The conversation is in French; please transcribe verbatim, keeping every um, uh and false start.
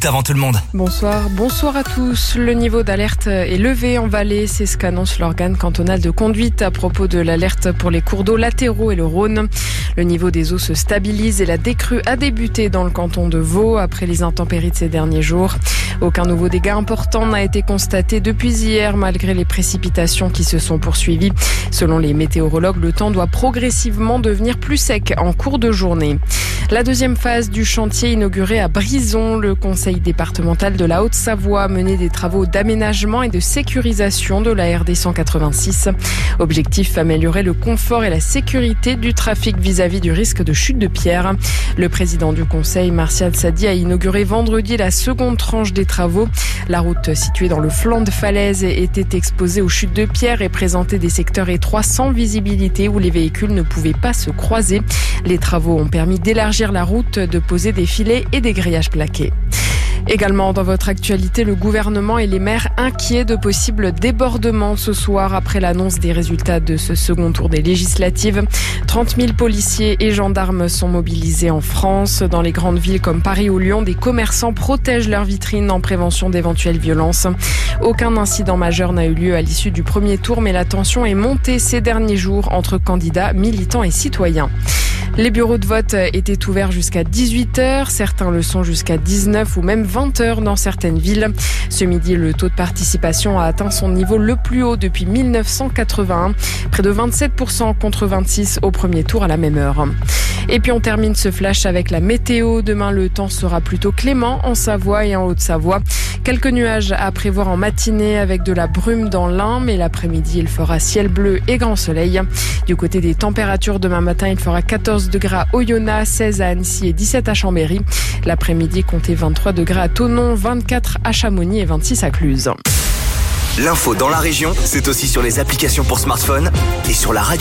route avant tout le monde. Bonsoir, bonsoir à tous. Le niveau d'alerte est levé en Valais, c'est ce qu'annonce l'organe cantonal de conduite à propos de l'alerte pour les cours d'eau latéraux et le Rhône. Le niveau des eaux se stabilise et la décrue a débuté dans le canton de Vaud après les intempéries de ces derniers jours. Aucun nouveau dégât important n'a été constaté depuis hier malgré les précipitations qui se sont poursuivies. Selon les météorologues, le temps doit progressivement devenir plus sec en cours de journée. La deuxième phase du chantier inauguré à Brison, le conseil départemental de la Haute-Savoie a mené des travaux d'aménagement et de sécurisation de la R D cent quatre-vingt-six. Objectif, améliorer le confort et la sécurité du trafic vis-à-vis du risque de chute de pierre. Le président du conseil, Martial Sadi, a inauguré vendredi la seconde tranche des travaux. La route située dans le flanc de falaise était exposée aux chutes de pierre et présentait des secteurs étroits sans visibilité où les véhicules ne pouvaient pas se croiser. Les travaux ont permis d'élargir la route, de poser des filets et des grillages plaqués. Également dans votre actualité, le gouvernement et les maires inquiets de possibles débordements ce soir après l'annonce des résultats de ce second tour des législatives. trente mille policiers et gendarmes sont mobilisés en France. Dans les grandes villes comme Paris ou Lyon, des commerçants protègent leurs vitrines en prévention d'éventuelles violences. Aucun incident majeur n'a eu lieu à l'issue du premier tour, mais la tension est montée ces derniers jours entre candidats, militants et citoyens. Les bureaux de vote étaient ouverts jusqu'à dix-huit heures, certains le sont jusqu'à dix-neuf ou même vingt heures dans certaines villes. Ce midi, le taux de participation a atteint son niveau le plus haut depuis mille neuf cent quatre-vingt-un, près de vingt-sept pour cent contre vingt-six au premier tour à la même heure. Et puis on termine ce flash avec la météo. Demain, le temps sera plutôt clément en Savoie et en Haute-Savoie. Quelques nuages à prévoir en matinée avec de la brume dans l'Ain, mais l'après-midi, il fera ciel bleu et grand soleil. Du côté des températures, demain matin, il fera quatorze degrés à Oyonnax, seize à Annecy et dix-sept à Chambéry. L'après-midi, comptez vingt-trois degrés à Thonon, vingt-quatre à Chamonix et vingt-six à Cluse. L'info dans la région, c'est aussi sur les applications pour smartphone et sur la radio.